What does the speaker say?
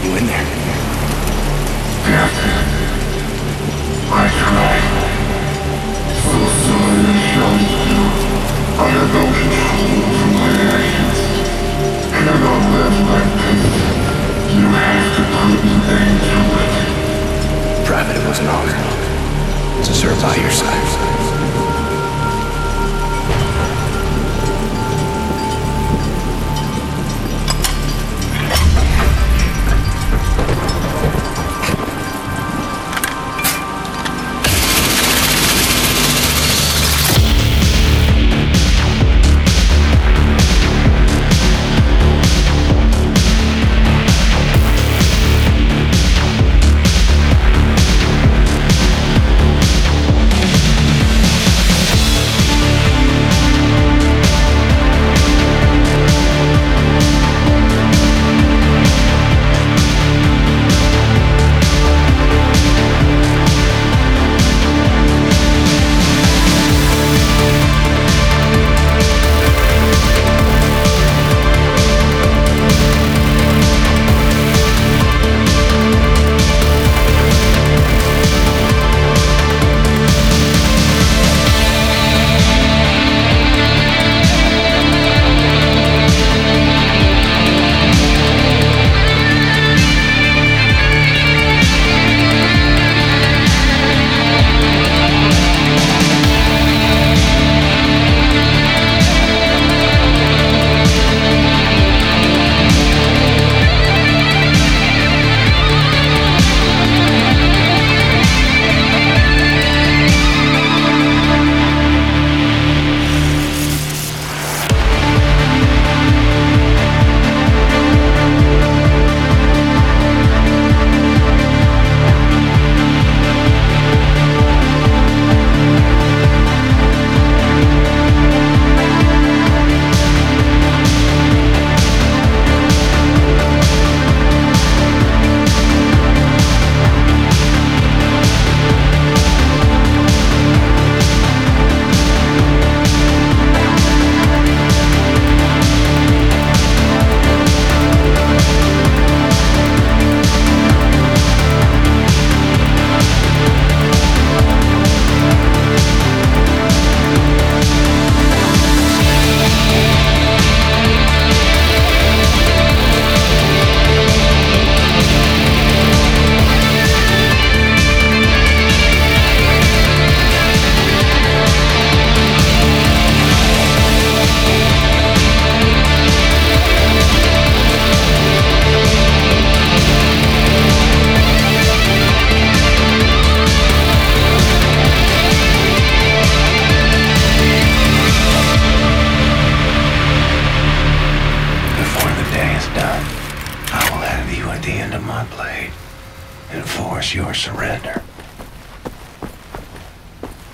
You in there? Captain, I tried. So sorry to show you. I have no control over my actions. Cannot live like this. You have to put an end to it. Private, it wasn't hard. To serve by your side. At the end of my blade, enforce your surrender.